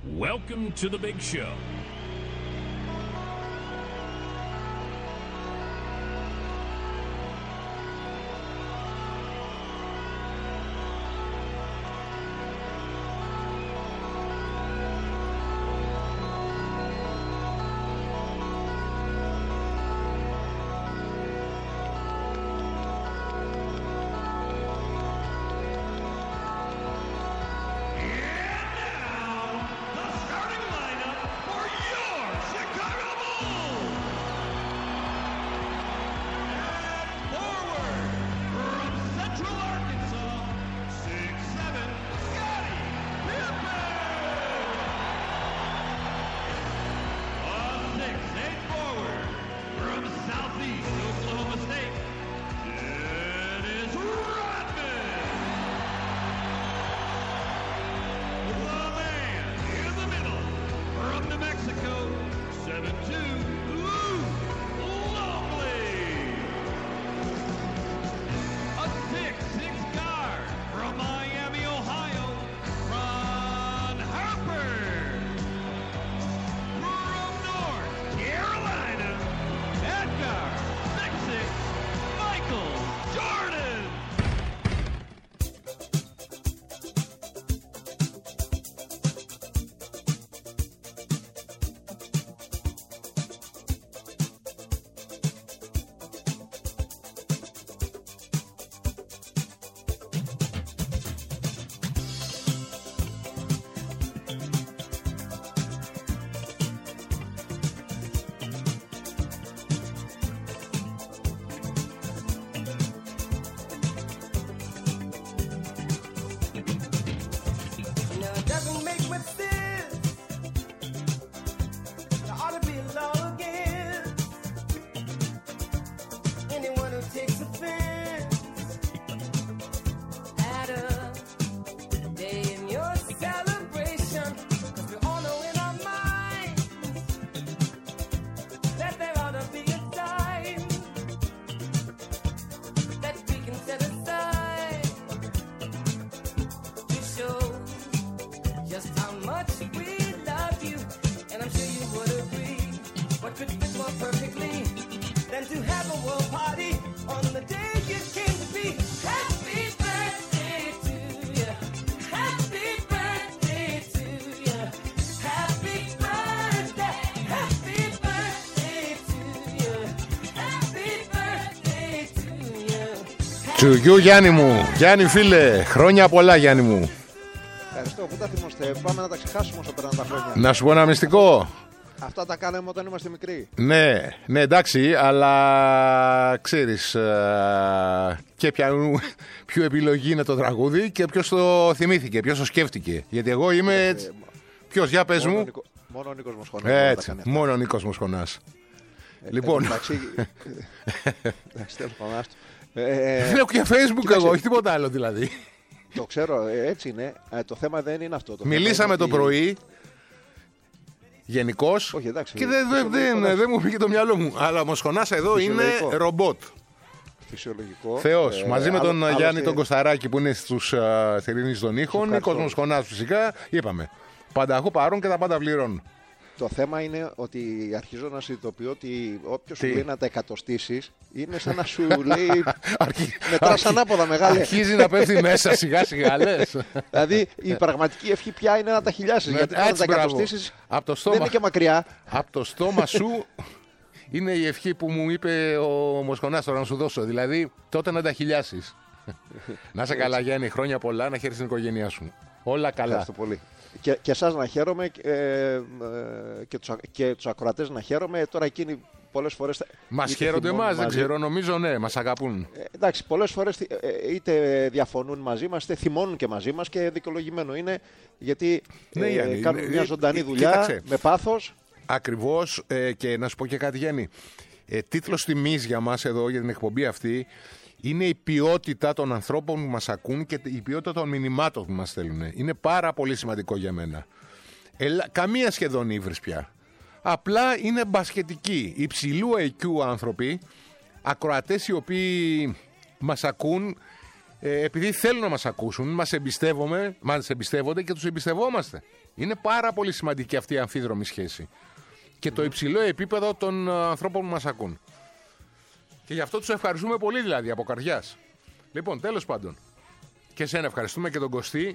Welcome to the big show. Τσουγιού Γιάννη μου, Γιάννη φίλε, χρόνια πολλά Γιάννη μου. Ευχαριστώ, πού τα θυμόστε, πάμε να τα ξεχάσουμε όσο περνάνε τα χρόνια. Να σου πω ένα μυστικό. Αυτά τα κάναμε όταν είμαστε μικροί. Ναι, ναι εντάξει, αλλά ξέρεις και ποιο επιλογή είναι το τραγούδι και ποιος το θυμήθηκε, ποιος το σκέφτηκε. Γιατί εγώ είμαι... Ποιος, για πες μου. Μόνο ο Νίκος Μοσχονάς. Έτσι, μόνο ο Νίκος Μοσχονάς. Λοιπόν... Εντάξει, τέλος πάντων. Δεν έχω και Facebook εγώ, όχι τίποτα άλλο δηλαδή. Το ξέρω, έτσι είναι. Το θέμα δεν είναι αυτό. Μιλήσαμε το πρωί γενικώς και δεν μου πήγε το μυαλό μου. Αλλά ο Μοσχονάς εδώ είναι ρομπότ. Φυσιολογικό. Θεός. Μαζί με τον Γιάννη τον Κωσταράκη που είναι στους θηρινείς των ήχων, Νίκος Μοσχονάς φυσικά, είπαμε. Πανταχού παρών και τα πάντα πληρώνουν. Το θέμα είναι ότι αρχίζω να συνειδητοποιώ ότι όποιος σου λέει να τα εκατοστήσεις είναι σαν να σου λέει μετράς ανάποδα μεγάλη. Αρχίζει να πέφτει μέσα σιγά σιγά λες. Δηλαδή η πραγματική ευχή πια είναι να τα χιλιάσεις. Γιατί να τα εκατοστήσεις δεν είναι και μακριά. Από το στόμα σου είναι η ευχή που μου είπε ο Μοσχονάς τώρα να σου δώσω. Δηλαδή τότε να τα χιλιάσεις. Να είσαι καλά Γιάννη, χρόνια πολλά, να χαίρεσαι την οικογένειά σου. Όλα καλά. Ευχαριστώ πολύ. Και εσάς να χαίρομαι και τους ακροατές να χαίρομαι. Τώρα εκείνοι πολλές φορές... Μας χαίρονται εμάς, δεν ξέρω, νομίζω ναι, μας αγαπούν. Εντάξει, πολλές φορές είτε διαφωνούν μαζί μας, είτε θυμώνουν και μαζί μας και δικαιολογημένο είναι γιατί κάνουν μια ζωντανή δουλειά κοίταξε, με πάθος. Ακριβώς και να σου πω και κάτι Γιάννη. Τίτλος τιμής για μας εδώ, για την εκπομπή αυτή, είναι η ποιότητα των ανθρώπων που μας ακούν και η ποιότητα των μηνυμάτων που μας στέλνουν. Είναι πάρα πολύ σημαντικό για μένα. Καμία σχεδόν ύβρις πια. Απλά είναι μπασκετικοί, υψηλού IQ άνθρωποι, ακροατές οι οποίοι μας ακούν επειδή θέλουν να μας ακούσουν, μας εμπιστεύονται και τους εμπιστευόμαστε. Είναι πάρα πολύ σημαντική αυτή η αμφίδρομη σχέση και το υψηλό επίπεδο των ανθρώπων που μας ακούν. Και γι' αυτό τους ευχαριστούμε πολύ, δηλαδή, από καρδιάς. Λοιπόν, τέλος πάντων, και εσένα ευχαριστούμε και τον Κωστή.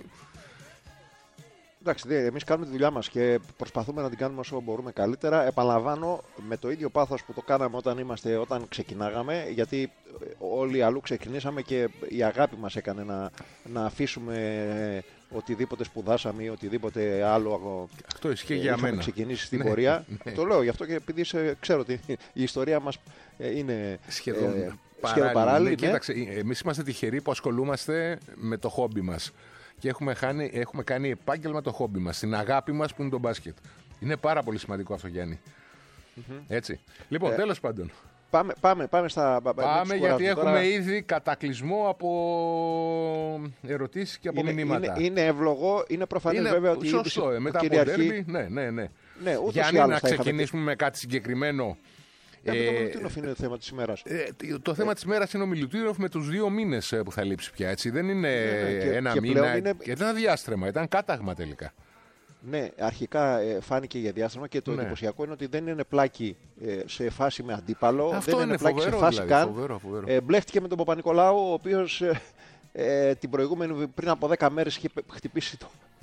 Εντάξει, εμείς κάνουμε τη δουλειά μας και προσπαθούμε να την κάνουμε όσο μπορούμε καλύτερα. Επαναλαμβάνω, με το ίδιο πάθος που το κάναμε όταν ξεκινάγαμε, γιατί όλοι αλλού ξεκινήσαμε και η αγάπη μας έκανε να αφήσουμε οτιδήποτε σπουδάσαμε ή οτιδήποτε άλλο. Αυτό ισχύει για μένα. Ξεκινήσει στην πορεία. Το λέω γι' αυτό και επειδή ξέρω ότι η ιστορία μας είναι σχεδόν παράλληλη. Κοίταξε, εμείς είμαστε τυχεροί που ασχολούμαστε με το χόμπι μας. Και έχουμε κάνει επάγγελμα το χόμπι μας, την αγάπη μας που είναι το μπάσκετ. Είναι πάρα πολύ σημαντικό αυτό, Γιάννη. Έτσι. Λοιπόν, τέλος πάντων. Πάμε στα. Πάμε γιατί έχουμε ήδη κατακλυσμό από ερωτήσεις και από μηνύματα. Είναι εύλογο, είναι προφανές βέβαια ότι. Σωστό, μετά από ντέρμπι. Ναι. Γιάννη, να ξεκινήσουμε με κάτι συγκεκριμένο. Το Μιλουτίνοφ είναι το θέμα της ημέρας. Το θέμα της ημέρας είναι ο Μιλουτίνοφ με τους 2 μήνες που θα λείψει πια. Έτσι. Δεν είναι ένα μήνα. Ήταν ένα διάστρεμα, ήταν κάταγμα τελικά. Ναι, αρχικά φάνηκε για διάστημα και το εντυπωσιακό είναι ότι δεν είναι πλάκι σε φάση με αντίπαλο. Αυτό δεν είναι πλάκι φοβερό, σε φάση δηλαδή, καν. Φοβερό. Μπλέχτηκε με τον Παπα-Νικολάου, ο οποίος την προηγούμενη πριν από 10 μέρες είχε χτυπήσει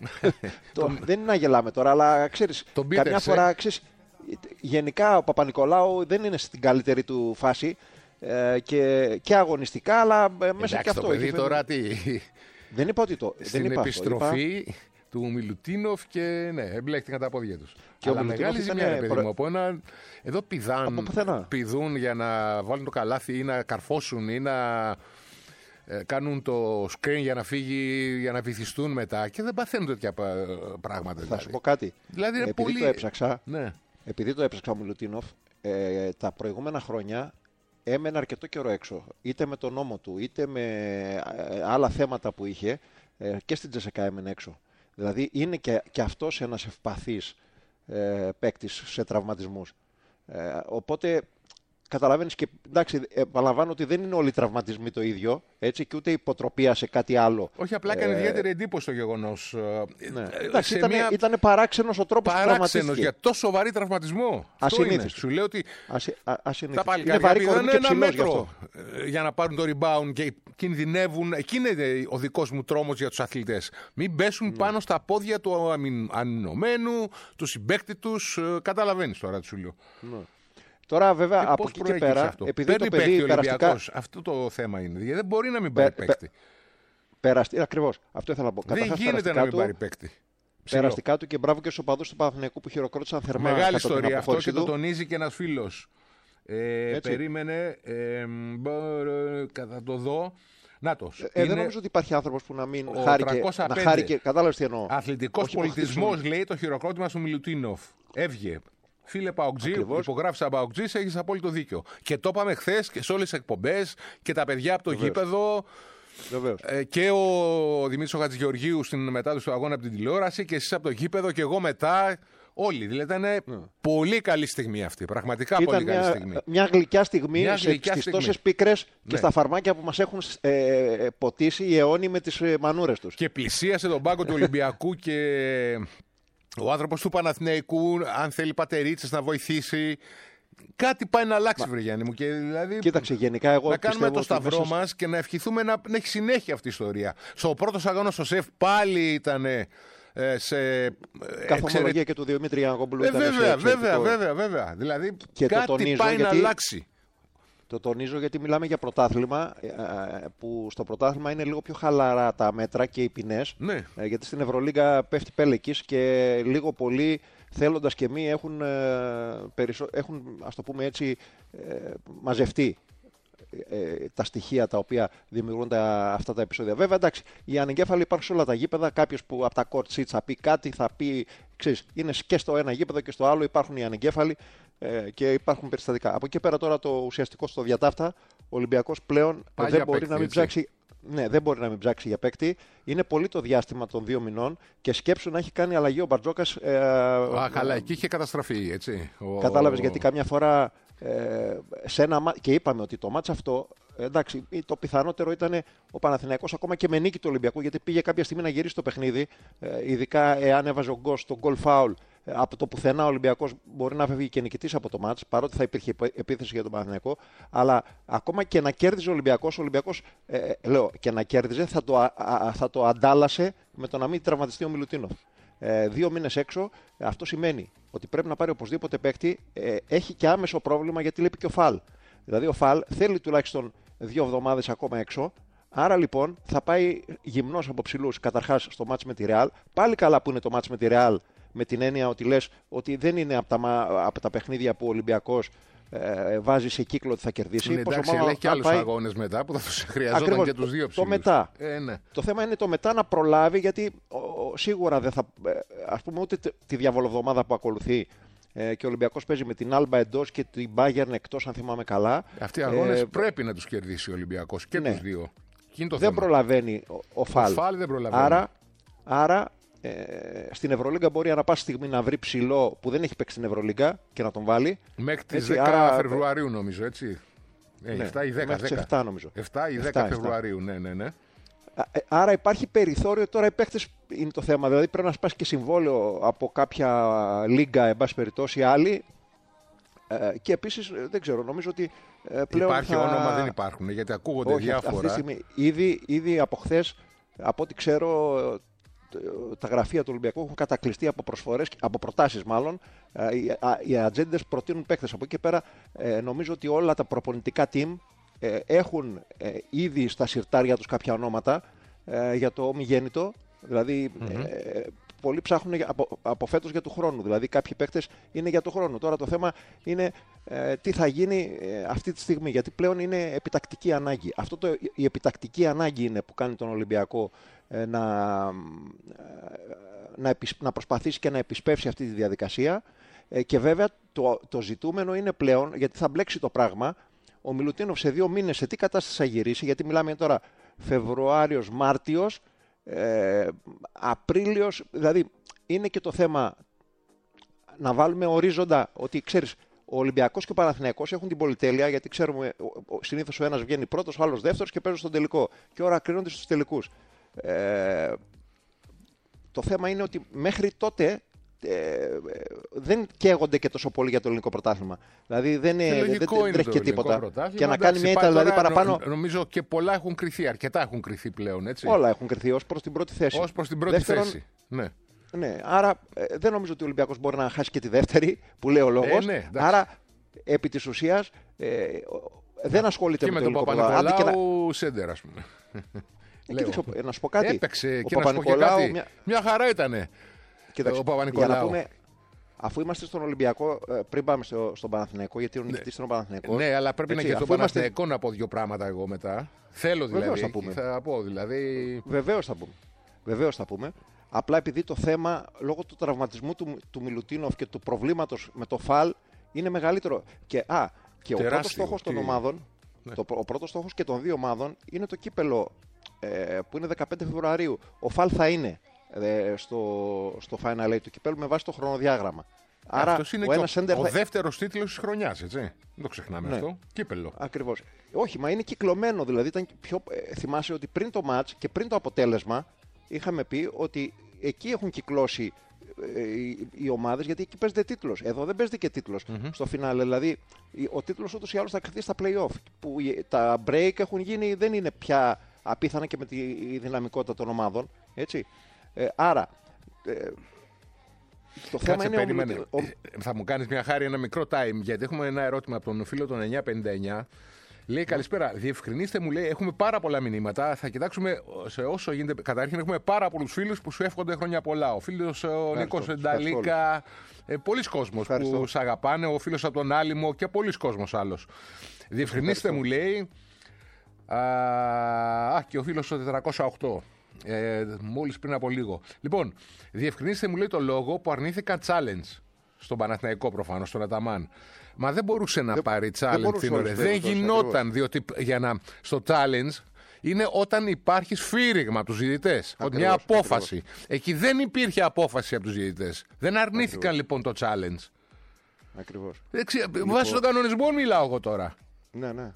δεν είναι να γελάμε τώρα, αλλά ξέρεις, καμιά φορά ξέρεις. Γενικά ο Παπα-Νικολάου δεν είναι στην καλύτερη του φάση και αγωνιστικά, αλλά μέσα και αυτό. Το παιδί τώρα τι. Δεν είπα ότι το. Στην επιστροφή του Μιλουτίνοφ και ναι, εμπλέκτηκαν τα πόδια τους. Και αλλά μεγάλη ζημιά, παιδί μου, από ένα. Εδώ πηδούν για να βάλουν το καλάθι ή να καρφώσουν ή να κάνουν το screen για να φύγει, για να βυθιστούν μετά και δεν παθαίνουν τέτοια πράγματα. Θα σου πω κάτι. Δηλαδή είναι επειδή πολύ. Το έψαξα. Ναι. Επειδή το έψαξα ο Μιλουτίνοφ, τα προηγούμενα χρόνια έμενε αρκετό καιρό έξω. Είτε με τον νόμο του, είτε με άλλα θέματα που είχε, και στην Τζεσεκά έμενε έξω. Δηλαδή είναι και αυτός ένας ευπαθής παίκτης σε τραυματισμούς. Οπότε καταλαβαίνεις και εντάξει, επαναλαμβάνω ότι δεν είναι όλοι οι τραυματισμοί το ίδιο, έτσι, και ούτε υποτροπία σε κάτι άλλο. Όχι, απλά έκανε ιδιαίτερη εντύπωση το γεγονός. Ναι. Εντάξει, ήταν παράξενος ο τρόπος που τραυματίστηκε. Για τόσο σοβαρή τραυματισμό. Ασυνήθιστο. Σου λέω ότι τα παλικάρια είναι ένα μέτρο για να πάρουν το rebound και κινδυνεύουν. Εκεί είναι ο δικός μου τρόμος για τους αθλητές. Μην πέσουν πάνω στα πόδια του αμυνωμένου, του συμπαίκτη τους. Καταλαβαίνεις τώρα τι σου λέω. Τώρα βέβαια από εκεί και πέρα, επειδή το παιδί περαστικά. Αυτό το θέμα είναι. Γιατί δεν μπορεί να μην πάρει παίκτη. Ακριβώς. Αυτό ήθελα να πω. Δεν γίνεται να μην πάρει παίκτη. Περαστικά του και μπράβο και στους οπαδούς του Παναθηναϊκού που χειροκρότησαν θερμά. Μεγάλη ιστορία αυτό και το τονίζει και ένας φίλος. Περίμενε. Θα το δω. Νάτος. Δεν νομίζω ότι υπάρχει άνθρωπος που να μην χάρηκε. Κατάλαβες τι εννοώ. Αθλητικός πολιτισμός, λέει, το χειροκρότημα του Μιλουτίνοφ. Έβγε. Φίλε Παοκτζή, υπογράφησα Παοκτζή, έχεις απόλυτο δίκιο. Και το είπαμε χθες και σε όλες τις εκπομπές και τα παιδιά από το γήπεδο. Και ο Δημήτρης Χατζηγεωργίου στην μετάδοση του αγώνα από την τηλεόραση και εσείς από το γήπεδο και εγώ μετά. Όλοι. Δηλαδή ήταν πολύ καλή στιγμή αυτή. Πραγματικά πολύ καλή στιγμή. Μια γλυκιά στιγμή στις τόσες πίκρες και στα φαρμάκια που μας έχουν ποτίσει οι αιώνιοι με τις μανούρες τους. Και πλησίασε τον πάγκο του Ολυμπιακού και. Ο άνθρωπος του Παναθηναϊκού, αν θέλει πατερίτσες να βοηθήσει, κάτι πάει να αλλάξει, βρε Γιάννη μου. Και δηλαδή, κοίταξε, γενικά εγώ να κάνουμε το σταυρό μας και να ευχηθούμε να έχει συνέχεια αυτή η ιστορία. Στο πρώτο αγώνα στο ΣΕΦ πάλι ήταν σε. Καθομολογία και του Διομήτρη Γιαννακόπουλου. Βέβαια. Δηλαδή και κάτι πάει να αλλάξει. Το τονίζω γιατί μιλάμε για πρωτάθλημα που στο πρωτάθλημα είναι λίγο πιο χαλαρά τα μέτρα και οι ποινές. Ναι. Γιατί στην Ευρωλίγκα πέφτει πέλεκης και λίγο πολύ θέλοντας και μη έχουν ας το πούμε έτσι μαζευτεί τα στοιχεία τα οποία δημιουργούν αυτά τα επεισόδια. Βέβαια, εντάξει, οι ανεγκέφαλοι υπάρχουν σε όλα τα γήπεδα. Κάποιος που από τα court seats θα πει κάτι, θα πει, ξέρεις, είναι και στο ένα γήπεδο και στο άλλο υπάρχουν οι ανεγκέφαλοι και υπάρχουν περιστατικά. Από εκεί πέρα τώρα το ουσιαστικό στο διατάφτα, ο Ολυμπιακός πλέον δεν μπορεί να μην ψάξει. Ναι, δεν μπορεί να μην ψάξει για παίκτη. Είναι πολύ το διάστημα των 2 μηνών και σκέψου να έχει κάνει αλλαγή ο Μπαρτζόκας. Καλά, εκεί είχε καταστραφεί, έτσι. Κατάλαβες γιατί καμιά φορά και είπαμε ότι το μάτς αυτό εντάξει, το πιθανότερο ήταν ο Παναθηναϊκός ακόμα και με νίκη του Ολυμπιακού, γιατί πήγε κάποια στιγμή να γυρίσει το παιχνίδι, ειδικά εάν έβαζε ο Γκος τον goal foul. Από το πουθενά ο Ολυμπιακός μπορεί να φεύγει και νικητής από το μάτς, παρότι θα υπήρχε επίθεση για τον Παναθηναϊκό. Αλλά ακόμα και να κέρδιζε ο Ολυμπιακός, λέω, και να κέρδιζε, θα το αντάλλασε με το να μην τραυματιστεί ο Μιλουτίνοφ. 2 μήνες έξω, αυτό σημαίνει ότι πρέπει να πάρει οπωσδήποτε παίκτη. Έχει και άμεσο πρόβλημα γιατί λείπει και ο Φαλ. Δηλαδή ο Φαλ θέλει τουλάχιστον 2 εβδομάδες ακόμα έξω. Άρα λοιπόν θα πάει γυμνός από ψηλούς καταρχάς στο μάτς με τη Ρεάλ. Πάλι καλά που είναι το μάτς με τη Ρεάλ, με την έννοια ότι λες ότι δεν είναι από τα παιχνίδια που ο Ολυμπιακός βάζει σε κύκλο ότι θα κερδίσει. Ναι, εντάξει, αλλά έχει και άλλους αγώνες μετά που θα τους χρειαζόταν. Ακριβώς, και τους δύο ψηλούς. Το μετά. Ναι. Το θέμα είναι το μετά να προλάβει, γιατί σίγουρα δεν θα. Ας πούμε, ούτε τη διαβολοβδομάδα που ακολουθεί και ο Ολυμπιακός παίζει με την Άλμπα εντός και την Bayern εκτός, αν θυμάμαι καλά. Αυτοί οι αγώνες πρέπει να τους κερδίσει ο Ολυμπιακός και τους δύο. Δεν προλαβαίνει ο Φαλ. Ο Φαλ δεν προλαβαίνει. Άρα στην Ευρωλίγκα μπορεί ανά πάση στιγμή να βρει ψηλό που δεν έχει παίξει στην Ευρωλίγκα και να τον βάλει. Μέχρι τις 10 Φεβρουαρίου νομίζω, έτσι. 7 ή 10. Μέχρι τις 7 νομίζω. 7 ή 10 Φεβρουαρίου, ναι. Άρα υπάρχει περιθώριο, τώρα οι παίκτες είναι το θέμα. Δηλαδή πρέπει να σπάσει και συμβόλαιο από κάποια λίγκα, εν πάση περιπτώσει, άλλη. Και επίσης δεν ξέρω, νομίζω ότι πλέον. Υπάρχει όνομα, δεν υπάρχουν, γιατί ακούγονται διάφορα. Αυτή τη στιγμή, ήδη από χθες, από ό,τι ξέρω, τα γραφεία του Ολυμπιακού έχουν κατακλειστεί από προσφορές, από προτάσεις μάλλον. Οι ατζέντες προτείνουν παίκτες. Από εκεί και πέρα νομίζω ότι όλα τα προπονητικά team έχουν ήδη στα συρτάρια τους κάποια ονόματα για το ομιγέννητο. Δηλαδή πολλοί ψάχνουν από φέτος για του χρόνου. Δηλαδή κάποιοι παίκτες είναι για του χρόνου. Τώρα το θέμα είναι τι θα γίνει αυτή τη στιγμή. Γιατί πλέον είναι επιτακτική ανάγκη. Η επιτακτική ανάγκη είναι που κάνει τον Ολυμπιακό να προσπαθήσει και να επισπεύσει αυτή τη διαδικασία. Και βέβαια το ζητούμενο είναι πλέον, γιατί θα μπλέξει το πράγμα, ο Μιλουτίνοφ σε 2 μήνες σε τι κατάσταση θα γυρίσει, γιατί μιλάμε τώρα Φεβρουάριος, Μάρτιος, Απρίλιος, δηλαδή είναι και το θέμα να βάλουμε ορίζοντα ότι ξέρεις, ο Ολυμπιακός και ο Παναθηναϊκός έχουν την πολυτέλεια, γιατί ξέρουμε συνήθως ο ένας βγαίνει πρώτος, ο άλλος δεύτερος και παίζουν στον τελικό. Και ώρα κρίνονται στους τελικούς. Το θέμα είναι ότι μέχρι τότε δεν καίγονται και τόσο πολύ για το ελληνικό πρωτάθλημα. Δηλαδή δεν τρέχει και τίποτα. Και να κάνει μια ήττα δηλαδή παραπάνω. Νομίζω και πολλά έχουν κρυθεί, αρκετά έχουν κρυθεί πλέον. Έτσι. Όλα έχουν κρυθεί ως προς την πρώτη θέση. Ως προς την πρώτη θέση. Ναι, άρα δεν νομίζω ότι ο Ολυμπιακός μπορεί να χάσει και τη δεύτερη, που λέει ο λόγος. Άρα επί της ουσίας δεν ασχολείται με το ελληνικό πρωτάθλημα. Και με τον Παπα-Νικολάου Σέντερ, ας πούμε. Να σου πω κάτι. Έπαιξε και να σου πω και κάτι. Μια χαρά ήτανε. Κοίταξε, ο Παπα-Νικολάου. Αφού είμαστε στον Ολυμπιακό, πριν πάμε στον Παναθηναϊκό, γιατί ο νικητής ήταν ο Παναθηναϊκός. Ναι, αλλά πρέπει να και στον Παναθηναϊκό να πω 2 πράγματα εγώ μετά. Θέλω δηλαδή. Βεβαίως θα πούμε. Θα πω δηλαδή. Βεβαίως θα πούμε. Απλά επειδή το θέμα, λόγω του τραυματισμού του Μιλουτίνοφ και του προβλήματος με το Φαλ, είναι μεγαλύτερο. Και ο πρώτος στόχος των ομάδων, ο πρώτος στόχος και των 2 ομάδων είναι το κύπελο που είναι 15 Φεβρουαρίου. Ο Φαλ θα είναι στο Final Eight του κυπέλου με βάση το χρονοδιάγραμμα. Άρα αυτός είναι ο δεύτερος τίτλος της χρονιάς, έτσι. Δεν το ξεχνάμε αυτό. Κύπελο. Ακριβώς. Όχι, μα είναι κυκλωμένο. Δηλαδή θυμάσαι ότι πριν το μάτς και πριν το αποτέλεσμα είχαμε πει ότι εκεί έχουν κυκλώσει οι ομάδες, γιατί εκεί παίζεται τίτλος. Εδώ δεν παίζεται και τίτλος στο φινάλε. Δηλαδή ο τίτλος ούτως ή άλλως θα κρυφτεί στα play-off. Που τα break έχουν γίνει, δεν είναι πια απίθανα και με τη δυναμικότητα των ομάδων. Έτσι. Άρα το θέμα είναι. Θα μου κάνεις μια χάρη, ένα μικρό time, γιατί έχουμε ένα ερώτημα από τον φίλο των 959. Λέει καλησπέρα. Διευκρινίστε μου, λέει, έχουμε πάρα πολλά μηνύματα. Θα κοιτάξουμε σε όσο γίνεται. Καταρχήν, έχουμε πάρα πολλούς φίλους που σου εύχονται χρόνια πολλά. Ο φίλος ο Νίκος Νταλίκα, πολλοί κόσμος που σ' αγαπάνε. Ο φίλος από τον Άλυμο και πολλοί κόσμος άλλος. Διευκρινίστε μου, λέει. Και ο φίλος ο 408. Μόλις πριν από λίγο. Λοιπόν, διευκρινίστε μου, λέει, το λόγο που αρνήθηκα challenge στον Παναθηναϊκό προφανώς, στον Αταμάν. Μα δεν μπορούσε να πάρει challenge. Δεν γινόταν, διότι στο challenge είναι όταν υπάρχει σφύριγμα από τους διαιτητές. Μια απόφαση. Εκεί δεν υπήρχε απόφαση από τους διαιτητές. Δεν αρνήθηκαν λοιπόν το challenge. Ακριβώς. Βάσει τον κανονισμό μιλάω εγώ τώρα. Ναι.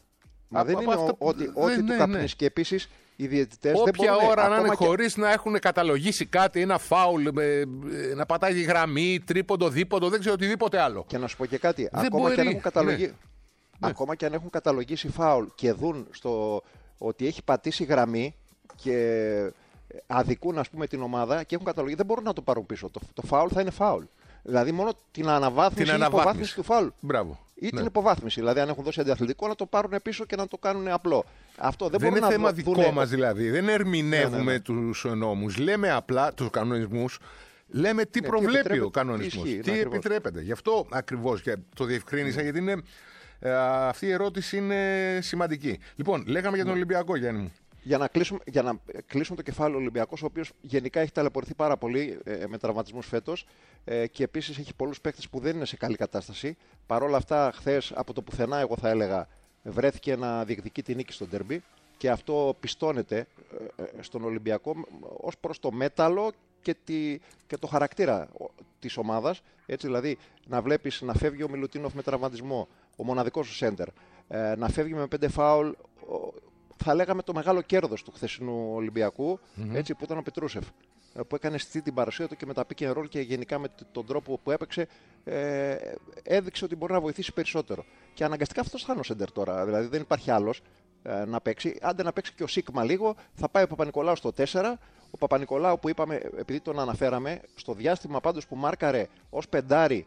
Μα δεν είναι ότι του καπνίσει. Και επίσης οι διαιτητές δεν μπορούν. Όποια ώρα να είναι χωρίς να έχουν καταλογίσει κάτι, ένα φάουλ, να πατάει γραμμή, τρίποντο, δίποντο, δεν ξέρω οτιδήποτε άλλο. Και να σου πω και κάτι. Ακόμα και αν έχουν καταλογίσει. Ακόμα και αν έχουν καταλογίσει φάουλ και δουν ότι έχει πατήσει γραμμή και αδικούν, ας πούμε, την ομάδα και έχουν καταλογίσει, δεν μπορούν να το πάρουν πίσω. Το φάουλ θα είναι φάουλ. Δηλαδή μόνο την αναβάθμιση ή υποβάθμιση του φάουλ. Μπράβο. Ή την υποβάθμιση. Δηλαδή, αν έχουν δώσει αντιαθλητικό, να το πάρουν πίσω και να το κάνουν απλό. Αυτό δεν είναι να θέμα δικό μας δηλαδή. Δεν ερμηνεύουμε τους νόμους. Λέμε απλά τους κανονισμούς. Λέμε τι προβλέπει ο κανονισμός. Τι επιτρέπεται. Γι' αυτό ακριβώς και το διευκρίνησα, γιατί αυτή η ερώτηση είναι σημαντική. Λοιπόν, λέγαμε για τον Ολυμπιακό, Γιάννη μου. Για να κλείσουμε το κεφάλαιο Ολυμπιακός, ο οποίος γενικά έχει ταλαιπωρηθεί πάρα πολύ με τραυματισμούς φέτος και επίσης έχει πολλούς παίκτες που δεν είναι σε καλή κατάσταση. Παρ' όλα αυτά, χθες από το πουθενά, εγώ θα έλεγα, βρέθηκε να διεκδικεί τη νίκη στο ντέρμπι και αυτό πιστώνεται στον Ολυμπιακό ως προς το μέταλλο και το χαρακτήρα της ομάδας. Έτσι, δηλαδή, να βλέπεις να φεύγει ο Μιλουτίνοφ με τραυματισμό, ο μοναδικός του σέντερ, να φεύγει με 5 φάουλ. Θα λέγαμε το μεγάλο κέρδος του χθεσινού Ολυμπιακού, έτσι, που ήταν ο Πετρούσεφ, που έκανε την παρουσία του και με τα pick and roll και γενικά με τον τρόπο που έπαιξε, έδειξε ότι μπορεί να βοηθήσει περισσότερο. Και αναγκαστικά αυτός θα είναι ο σέντερ τώρα, δηλαδή δεν υπάρχει άλλος να παίξει. Άντε να παίξει και ο Σίγμα λίγο, θα πάει ο Παπα-Νικολάου στο 4. Ο Παπα-Νικολάου που είπαμε, επειδή τον αναφέραμε, στο διάστημα πάντως που μάρκαρε ως πεντάρι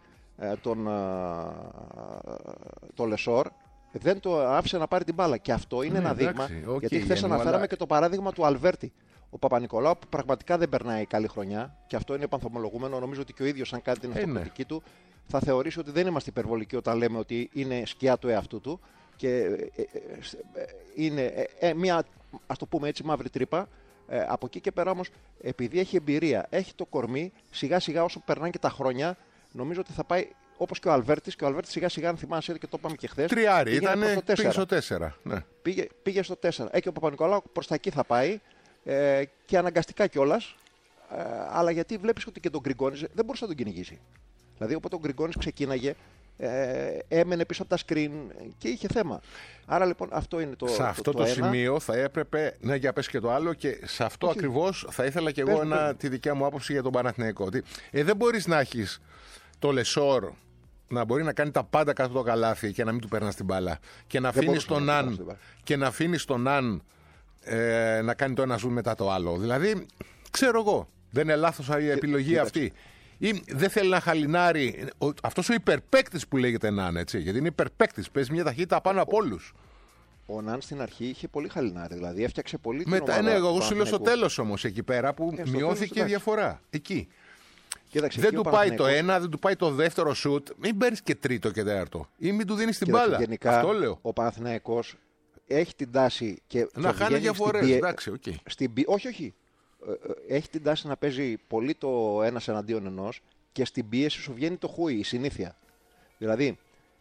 τον Λεσόρ, δεν το άφησε να πάρει την μπάλα. Και αυτό είναι ένα δείγμα. Γιατί χθες αναφέραμε και το παράδειγμα του Αλβέρτη. Ο Παπα-Νικολάου που πραγματικά δεν περνάει καλή χρονιά, και αυτό είναι επανθομολογούμενο. Νομίζω ότι και ο ίδιος, αν κάνει την αυτοκριτική του, θα θεωρήσει ότι δεν είμαστε υπερβολικοί όταν λέμε ότι είναι σκιά του εαυτού του. Και είναι μια, ας το πούμε έτσι, μαύρη τρύπα. Από εκεί και πέρα όμως, επειδή έχει εμπειρία, έχει το κορμί, σιγά σιγά όσο περνάνε και τα χρόνια, νομίζω ότι θα πάει. Όπως και ο Αλβέρτης, και ο Αλβέρτης σιγά σιγά, αν θυμάσαι και το είπαμε και χθες. Τριάρι, πήγε στο 4. Ναι. Πήγε στο 4. Και ο Παπα-Νικολάου προς τα εκεί θα πάει και αναγκαστικά κιόλας. Αλλά γιατί βλέπεις ότι και τον Γκριγκόνης δεν μπορούσε να τον κυνηγήσει. Δηλαδή, όποτε ο Γκριγκόνης ξεκίναγε, έμενε πίσω από τα screen και είχε θέμα. Άρα λοιπόν αυτό είναι το. Σε αυτό το σημείο θα έπρεπε. Ναι, για πες και το άλλο, και σε αυτό ακριβώς θα ήθελα και εγώ τη δικιά μου άποψη για τον Παναθηναϊκό. Ότι δεν μπορείς να έχεις το Λεσόρ να μπορεί να κάνει τα πάντα κάτω το καλάθι και να μην του παίρνει την μπάλα. Και να αφήνει τον Αν να κάνει το ένα ζουν μετά το άλλο. Δηλαδή, ξέρω εγώ, δεν είναι λάθος η επιλογή αυτή. Ή δεν θέλει να χαλινάρει αυτός ο υπερπαίκτης που λέγεται Ναν, έτσι. Γιατί είναι υπερπαίκτης, παίζει μια ταχύτητα πάνω από όλους. Ο Ναν στην αρχή είχε πολύ χαλινάρι, δηλαδή έφτιαξε πολύ την ομάδα. Ναι, εγώ σου λέω στο τέλος όμως, εκεί πέρα που μειώθηκε η διαφορά. Εκεί. Κοίταξε, δεν του πάει το ένα, δεν του πάει το δεύτερο σουτ. Μην παίρνεις και τρίτο και τέταρτο. Ή μην του δίνεις την μπάλα. Γενικά, αυτό λέω. Ο Παναθηναϊκός έχει την τάση να χάνει διαφορές. Εντάξει, όχι. Έχει την τάση να παίζει πολύ το ένας εναντίον ενός και στην πίεση σου βγαίνει το χούι, η συνήθεια. Δηλαδή,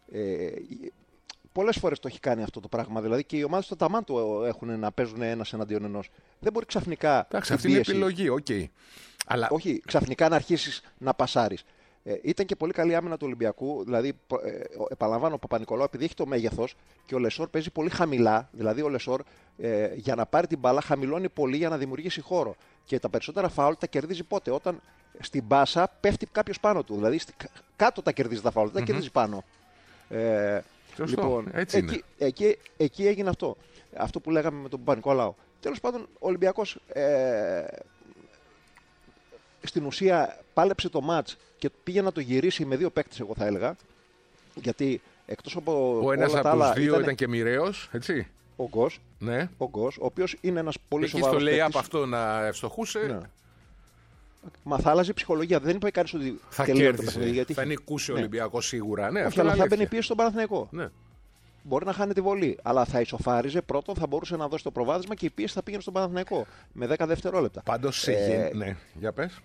πολλές φορές το έχει κάνει αυτό το πράγμα. Δηλαδή και οι ομάδες στο ταμάν του έχουν να παίζουν ένας εναντίον ενός. Δεν μπορεί ξαφνικά. Εντάξει, αυτή είναι η επιλογή, okay. Αλλά... Όχι, ξαφνικά να αρχίσεις να πασάρεις. Ήταν και πολύ καλή άμυνα του Ολυμπιακού. Δηλαδή, επαναλαμβάνω, ο Παπα-Νικολάου, επειδή έχει το μέγεθος και ο Λεσόρ παίζει πολύ χαμηλά. Δηλαδή, ο Λεσόρ για να πάρει την μπάλα χαμηλώνει πολύ για να δημιουργήσει χώρο. Και τα περισσότερα φάουλ τα κερδίζει πότε? Όταν στην μπάσα πέφτει κάποιος πάνω του. Δηλαδή, κάτω τα κερδίζει τα φάουλ, δεν τα κερδίζει πάνω. Λοιπόν, εκεί έγινε αυτό. Αυτό που λέγαμε με τον Παπα-Νικολάου. Τέλος πάντων, ο Ολυμπιακός στην ουσία πάλεψε το μάτς και πήγε να το γυρίσει με δύο παίκτες, εγώ θα έλεγα. Γιατί εκτός από ο ένας από τους δύο ήταν και μοιραίος, έτσι. Ο Γκος, ναι. Ο οποίος είναι ένας πολύ σοβαρός παίκτης. Εκεί στο λέει από αυτό να ευστοχούσε. Ναι. Μα θα άλλαζε η ψυχολογία. Δεν είπε κανείς ότι θα κέρδισε. Γιατί θα νικούσε ο Ολυμπιακός σίγουρα. Ναι, όχι, αλλά θα μπαίνει πίεση στον Παναθηναϊκό. Ναι. Μπορεί να χάνει τη βολή, αλλά θα ισοφάριζε πρώτον, θα μπορούσε να δώσει το προβάδισμα και η πίεση θα πήγαινε στον Παναθηναϊκό με 10 δευτερόλεπτα. Πάντως ναι, για πες.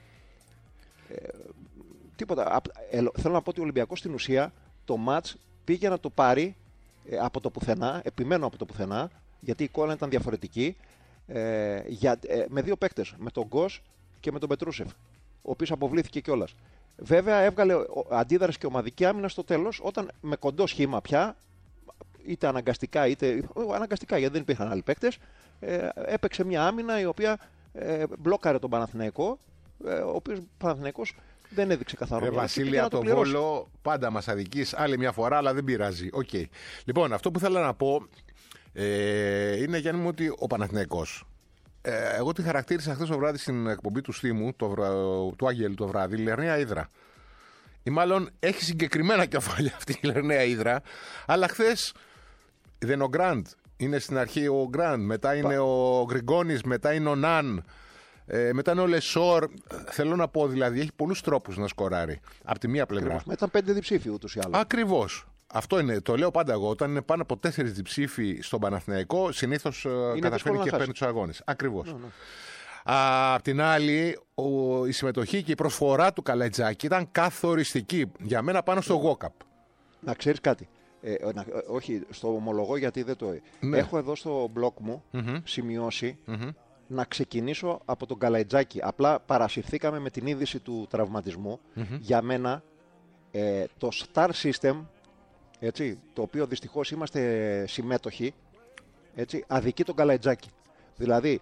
Τίποτα. Θέλω να πω ότι ο Ολυμπιακός στην ουσία το μάτς πήγε να το πάρει από το πουθενά, επιμένω από το πουθενά, γιατί η εικόνα ήταν διαφορετική, με δύο παίκτες, με τον Γκος και με τον Πετρούσεφ, ο οποίος αποβλήθηκε κιόλας. Βέβαια έβγαλε αντίδραση και ομαδική άμυνα στο τέλος, όταν με κοντό σχήμα πια είτε αναγκαστικά, γιατί δεν υπήρχαν άλλοι παίκτες, έπαιξε μια άμυνα η οποία μπλόκαρε τον Παναθηναϊκό, ο οποίος Παναθηναϊκός δεν έδειξε καθαρό. Βασίλεια, το Βόλο πάντα μας αδικείς άλλη μια φορά, αλλά δεν πειράζει. Okay. Λοιπόν, αυτό που θέλω να πω είναι, Γιάννη μου, ότι ο Παναθηναϊκός, εγώ τη χαρακτήρισα χθες το βράδυ στην εκπομπή του Στίμου, του Άγγελου το βράδυ, Λερναία Ύδρα. Ή μάλλον έχει συγκεκριμένα κεφάλια αυτή η Λερναία Ύδρα, αλλά χθες δεν είναι ο Γκραντ. Είναι στην αρχή ο Γκραντ, μετά είναι ο Γκριγκόνης, μετά είναι ο Ναν, μετά είναι ο Λεσόρ. Θέλω να πω, δηλαδή, έχει πολλούς τρόπους να σκοράρει. Από τη μία πλευρά. Ήταν 5 διψήφοι ούτως ή άλλως. Ακριβώς. Αυτό είναι, το λέω πάντα εγώ. Όταν είναι πάνω από 4 διψήφοι στον Παναθηναϊκό, συνήθως καταφέρει και παίρνει τους αγώνες. Ακριβώς. Απ' την άλλη, η συμμετοχή και η προσφορά του Καλατζάκη ήταν καθοριστική για μένα πάνω στο walk-up. Να ξέρεις κάτι. Όχι, στο ομολογώ, γιατί δεν το. Ναι. Έχω εδώ στο blog μου σημειώσει να ξεκινήσω από τον Καλατζάκη. Απλά παρασυρθήκαμε με την είδηση του τραυματισμού. Για μένα, το Star System, έτσι, το οποίο δυστυχώς είμαστε συμμέτοχοι, έτσι, αδικεί τον Καλατζάκη. Δηλαδή,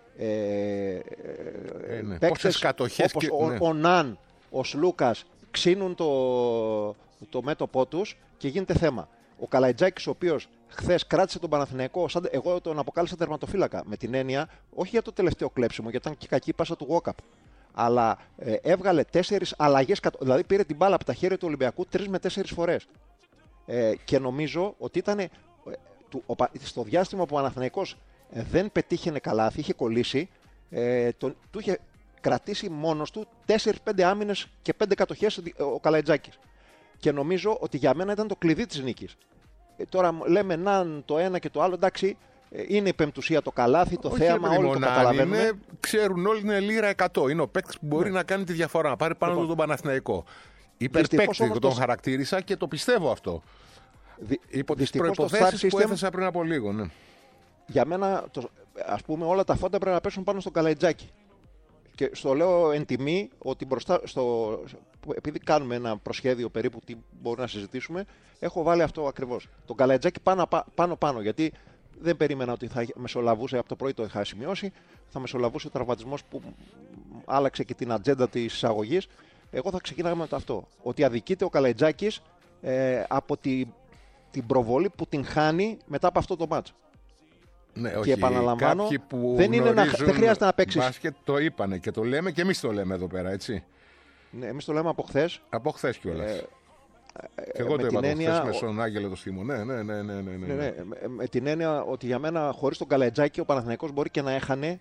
παίκτες όπως ο Ναν, ο Σλούκας ξύνουν το μέτωπό τους και γίνεται θέμα. Ο Καλατζάκης, ο οποίος χθες κράτησε τον Παναθηναϊκό, εγώ τον αποκάλεσα τερματοφύλακα, με την έννοια, όχι για το τελευταίο κλέψιμο, γιατί ήταν και κακή πάσα του Walkup, αλλά έβγαλε 4 αλλαγές, δηλαδή πήρε την μπάλα από τα χέρια του Ολυμπιακού 3 με 4 φορές. Και νομίζω ότι ήταν στο διάστημα που ο Παναθηναϊκός δεν πετύχαινε καλάθι, είχε κολλήσει, του είχε κρατήσει μόνος του 4-5 άμυνες και 5 κατοχές ο Καλατζάκης. Και νομίζω ότι για μένα ήταν το κλειδί της νίκης. Τώρα λέμε να το ένα και το άλλο, εντάξει, είναι η πεμπτουσία το καλάθι, το θέαμα, όλοι το καταλαβαίνουμε. Ξέρουν όλοι, είναι λίρα 100. Είναι ο παίκτης που μπορεί να κάνει τη διαφορά, να πάρει πάνω τον Παναθηναϊκό. Υπερπαίκτη τον χαρακτήρισα και το πιστεύω αυτό. Υπό τις προϋποθέσεις που έθεσα πριν από λίγο. Ναι. Για μένα, ας πούμε, όλα τα φώτα πρέπει να πέσουν πάνω στον Καλατζάκη. Και στο λέω εν τιμή ότι μπροστά επειδή κάνουμε ένα προσχέδιο περίπου τι μπορούμε να συζητήσουμε, έχω βάλει αυτό ακριβώς. Τον Καλατζάκη πάνω, γιατί δεν περίμενα ότι θα μεσολαβούσε, από το πρωί το είχα σημειώσει, θα μεσολαβούσε ο τραυματισμός που άλλαξε και την ατζέντα της εισαγωγής. Εγώ θα ξεκινάγαμε με αυτό. Ότι αδικείται ο Καλατζάκης από την προβολή που την χάνει μετά από αυτό το μάτσο. Ναι, όχι. Και επαναλαμβάνω, δεν χρειάζεται να παίξεις. Μπάσκετ το είπανε και το λέμε και εμείς το λέμε εδώ πέρα, έτσι. Ναι, εμείς το λέμε από χθες. Από χθες κιόλας. Και εγώ το είπα χθες με στον Άγγελο το Στίμο. Ναι. Με την έννοια ότι για μένα χωρίς τον Καλατζάκη ο Παναθηναϊκός μπορεί και να έχανε.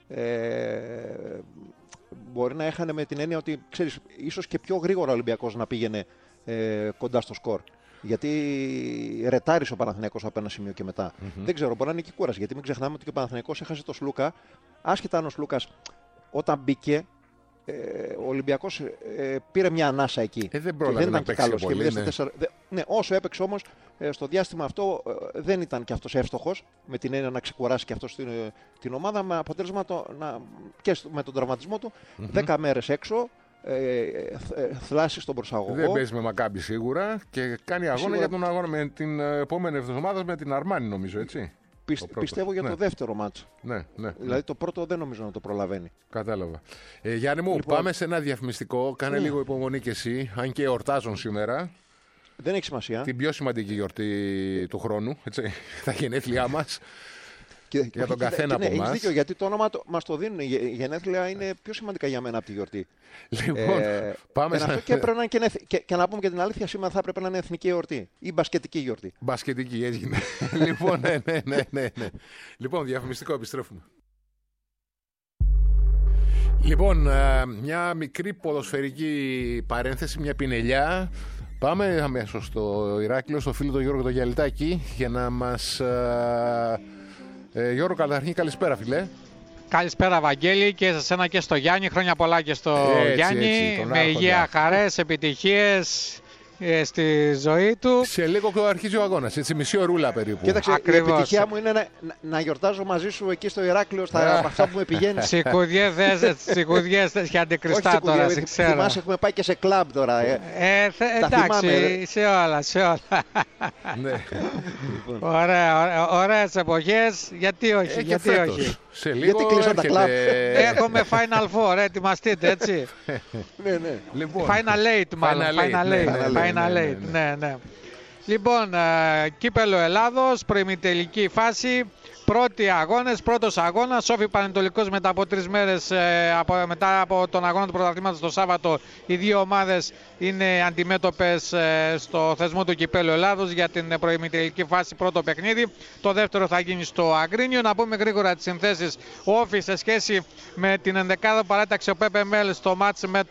Μπορεί να έχανε με την έννοια ότι, ξέρεις, ίσως και πιο γρήγορα ο Ολυμπιακός να πήγαινε κοντά στο σκορ. Γιατί ρετάρισε ο Παναθηναϊκός από ένα σημείο και μετά. Δεν ξέρω, μπορεί να είναι και κούραση. Γιατί μην ξεχνάμε ότι και ο Παναθηναϊκός έχασε τον Σλούκα. Άσχετα αν ο Σλούκας όταν μπήκε, ο Ολυμπιακός πήρε μια ανάσα εκεί. Δεν πρόλαβε να παίξει πολύ. Ναι, όσο έπαιξε όμως, στο διάστημα αυτό δεν ήταν και αυτός εύστοχος, με την έννοια να ξεκουράσει και αυτός την ομάδα, με αποτέλεσμα και με τον τραυματισμό του 10 μέρες έξω. Θλάσει στον προσαγωγό. Δεν παίζει με Μακάμπι σίγουρα και κάνει αγώνα για τον αγώνα με την επόμενη εβδομάδα με την Αρμάνι, νομίζω, έτσι. Πιστεύω για το δεύτερο μάτσο. Ναι. Δηλαδή το πρώτο δεν νομίζω να το προλαβαίνει. Κατάλαβα. Γιάννη μου, λοιπόν, πάμε σε ένα διαφημιστικό. Κάνε λίγο υπομονή κι εσύ, αν και εορτάζουν σήμερα. Δεν έχει σημασία. Την πιο σημαντική γιορτή του χρόνου, έτσι, τα γενέθλιά μας. Για τον καθένα από εμάς. Έχεις δίκιο, γιατί το όνομα μας το δίνουν. Οι γενέθλια είναι πιο σημαντικά για μένα από τη γιορτή. Λοιπόν, πάμε και πρέπει να είναι και να πούμε και την αλήθεια, σήμερα θα έπρεπε να είναι εθνική γιορτή ή μπασκετική γιορτή. Μπασκετική έγινε. Λοιπόν, ναι. Λοιπόν, διαφημιστικό, επιστρέφουμε. Λοιπόν, μια μικρή ποδοσφαιρική παρένθεση, μια πινελιά. Πάμε αμέσως στο Ηράκλειο, στο φίλο του Γιώργο το Γιαλιτάκη, για να μας... Γιώργο, καταρχήν καλησπέρα, φίλε. Καλησπέρα, Βαγγέλη, και σε σένα και στο Γιάννη. Χρόνια πολλά και στο Γιάννη. Με υγεία, χαρές, επιτυχίες στη ζωή του. Σε λίγο αρχίζει ο αγώνας, έτσι μισή ωρούλα περίπου. Κοίταξε, Ακριβώς. η επιτυχία μου είναι να γιορτάζω μαζί σου εκεί στο Ηράκλειο στα αυτά που με πηγαίνει. Σικουδιές και αντικριστά τώρα, σε ξέρω. Θυμάσαι, έχουμε πάει και σε κλαμπ τώρα. Εντάξει, σε όλα. Ναι. Ωραίες εποχές, γιατί όχι, Και φέτος. Σε λίγο Γιατί κλείσαν τα κλαμπ. Έχουμε Final Four, ετοιμαστείτε, έτσι. Ναι. Λοιπόν, Final Eight μάλλον. Final Eight, ναι. Λοιπόν, κύπελλο Ελλάδος, προημιτελική φάση. Πρώτος αγώνας, Όφη Πανετολικός μετά από 3 μέρες μετά από τον αγώνα του πρωταθλήματος το Σάββατο. Οι δύο ομάδες είναι αντιμέτωπες στο θεσμό του κυπέλλου Ελλάδος για την προημιτελική φάση, πρώτο παιχνίδι. Το δεύτερο θα γίνει στο Αγρίνιο. Να πούμε γρήγορα τις συνθέσεις. Ο Όφη σε σχέση με την ενδεκάδα που παρέταξε ο ΠΠΜ στο μάτς με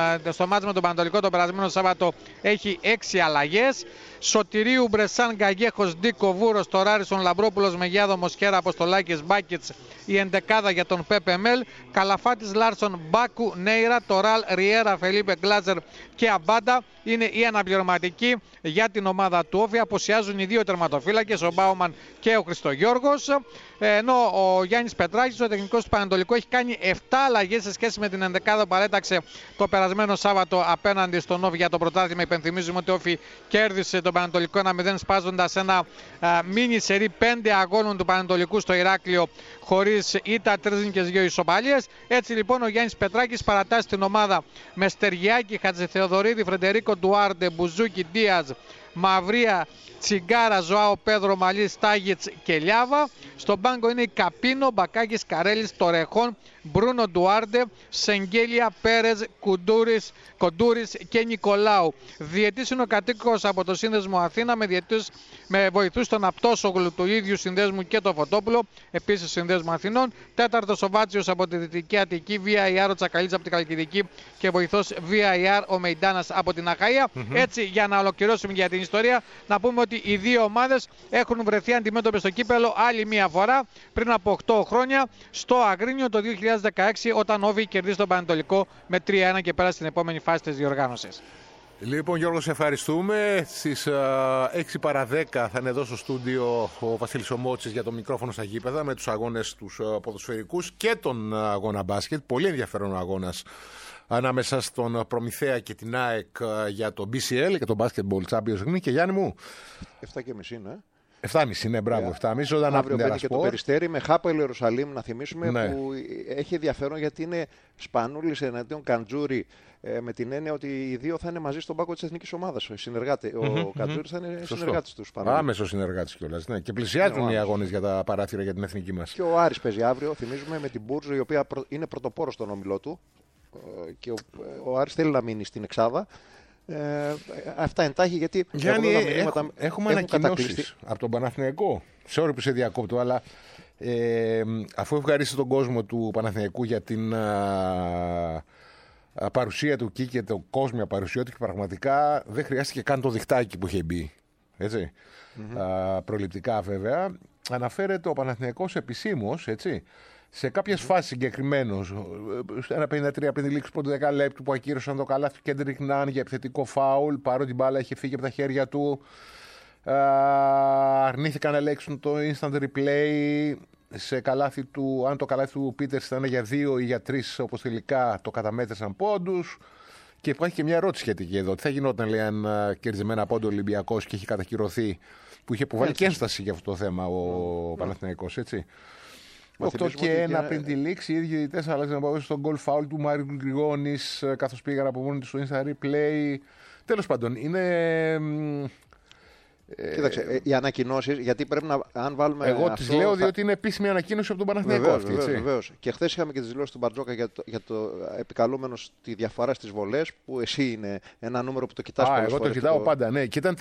τον Πανετολικό το περασμένο Σάββατο έχει 6 αλλαγές. Σωτηρίου, Μπρεσάν, Γκαγέχος, Ντίκο, Βούρος, Τωράρισσον, Λαμπρόπουλος, Μεγιάδο, Μοσχέρα, Αποστολάκης, Μπάκετς, η ενδεκάδα για τον ΠΠΜ. Καλαφάτης, Λάρσον, Μπάκου, Νέιρα, Τοράλ, Ριέρα, Φελίπε, Γκλάτζερ και Αμπάντα είναι η αναπληρωματική για την ομάδα του Όφη. Αποσιάζουν οι δύο τερματοφύλακες, ο Μπάουμαν και ο Χριστογιώργος. Ενώ ο Γιάννης Πετράκης, ο τεχνικός του Πανετολικού, έχει κάνει 7 αλλαγές σε σχέση με την ενδεκάδα που παρέταξε το περασμένο Σάββατο απέναντι στον Όφη για το πρωτάθλημα. Υπενθυμίζουμε ότι ο Όφη κέρδισε τον Πανετολικό 1-0, σπάζοντας ένα μίνι σερί 5 αγώνων του Πανετολικού στο Ηράκλειο χωρίς ήττα, 3 νίκες, 2 ισοπαλίες. Έτσι λοιπόν ο Γιάννης Πετράκης παρατάσσει την ομάδα με Στεργιάκη, Χατζηθεοδωρίδη, Φρεντερίκο Ντουάρντε, Μπουζούκι, Ντίαζ, Μαυρία, Τσιγκάρα, Ζωάο, Πέδρο, Μαλή, Στάγιτς και Λιάβα. Στον πάγκο είναι η Καπίνο, Μπακάκης, Καρέλης, Τορεχόν, Μπρούνο Ντουάρντε, Σεγγέλια, Πέρες, Κοντούρης και Νικολάου. Διαιτής είναι ο κατοίκος από το Σύνδεσμο Αθήνα με βοηθούς τον Απτόσογλου του ίδιου συνδέσμου και το Φωτόπουλο, επίσης Συνδέσμου Αθηνών. Τέταρτος ο Βάτσιος από τη Δυτική Αττική, VAR ο Τσακαλίτς από την Καλκιδική και βοηθός VAR ο Μεϊντάνας από την Αχαΐα. Έτσι, για να ολοκληρώσουμε για την ιστορία, να πούμε ότι οι δύο ομάδες έχουν βρεθεί αντιμέτωπες στο κύπελλο άλλη μία φορά πριν από 8 χρόνια στο Αγρίνιο το 2016, όταν ο Όφη κερδίσει τον Πανετολικό με 3-1 και πέρασε στην επόμενη φάση της διοργάνωσης. Λοιπόν, Γιώργο, σε ευχαριστούμε. Στις 6 παρα 10 θα είναι εδώ στο στούντιο ο Βασίλης Ομότσης για το μικρόφωνο στα γήπεδα με τους αγώνες τους ποδοσφαιρικούς και τον αγώνα μπάσκετ. Πολύ ενδιαφέρον αγώνας ανάμεσα στον Προμηθέα και την ΑΕΚ για το BCL και το Basketball Champions League. Και Γιάννη μου, 7.30 είναι. 7.30 είναι, μπράβο. 7.30 όταν αύριο μπαίνει και το Περιστέρι με Χάπελ Ιερουσαλήμ, να θυμίσουμε, ναι, που έχει ενδιαφέρον γιατί είναι Σπανούλης εναντίον Καντζούρη, με την έννοια ότι οι δύο θα είναι μαζί στον πάγκο της εθνικής ομάδας. Ο Καντζούρης θα είναι συνεργάτης του Σπανούλη. Άμεσο συνεργάτης κιόλας. Ναι. Και πλησιάζουν οι αγώνες για τα παράθυρα για την εθνική μας. Και ο Άρης παίζει αύριο, θυμίζουμε, με την Μπούρζο, η οποία είναι πρωτοπόρος στον όμιλό του. Και ο Άρης θέλει να μείνει στην εξάδα. Αυτά εντάχει, γιατί Γιάννη, έχουμε ανακοινώσεις από τον Παναθηναϊκό. Sorry που σε διακόπτω, αλλά αφού ευχαρίστησε τον κόσμο του Παναθηναϊκού για την παρουσία του εκεί και το κόσμια παρουσία του, και πραγματικά δεν χρειάστηκε καν το διχτάκι που είχε μπει. Έτσι. Προληπτικά βέβαια. Αναφέρεται ο Παναθηναϊκός επισήμως, έτσι, σε κάποιες φάσεις συγκεκριμένως. Ένα 53 πριν τη λήξη πρώτου 10 λεπτού που ακύρωσαν το καλάθι του Κέντρικ Νάν για επιθετικό φάουλ, παρότι η μπάλα είχε φύγει από τα χέρια του. Αρνήθηκαν να ελέγξουν το instant replay σε καλάθι του, αν το καλάθι του Πίτερς ήταν για 2 ή για 3, όπως τελικά το καταμέτρησαν πόντους. Και υπάρχει και μια ερώτηση σχετική εδώ. Τι θα γινόταν, λέει, αν κέρδιζε με ένα πόντο ο Ολυμπιακός και είχε κατακυρωθεί, που είχε υποβάλει και ένσταση για αυτό το θέμα ο Παναθηναϊκός, έτσι. 8 και 1 πριν τη λήξη, οι ίδιοι διαιτητές άλλαξαν να πάω στον goal foul του Μάριου Γκριγόνης, καθώς πήγαν από μόνοι τους στο instant replay. Τέλος πάντων, είναι. Κοίταξε, οι ανακοινώσεις, γιατί πρέπει να. Αν βάλουμε. Εγώ τις λέω διότι είναι επίσημη ανακοίνωση από τον Παναθηναϊκό. Βεβαίως. Και χθες είχαμε και τις δηλώσεις του Μπαρτζόκα για το επικαλούμενο στη διαφορά στις βολές, που εσύ είναι ένα νούμερο που το κοιτάς πολλές εγώ φορές. το κοιτάω πάντα, ναι. Και ήταν